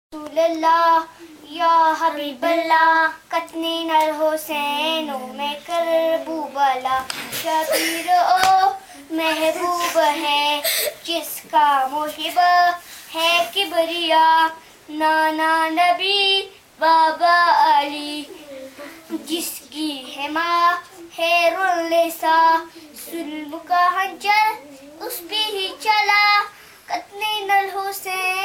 रसूलल्लाह या हबीबल्लाह कतनी नल हुसैन में करबूबला शबीर ओ महबूब है जिसका मुहिब है किबरिया नाना नबी बाबा अली जिसकी है माँ हैरुल्निसा सुल्ब का हंजर उस पे ही चला कतनी नल हुसैन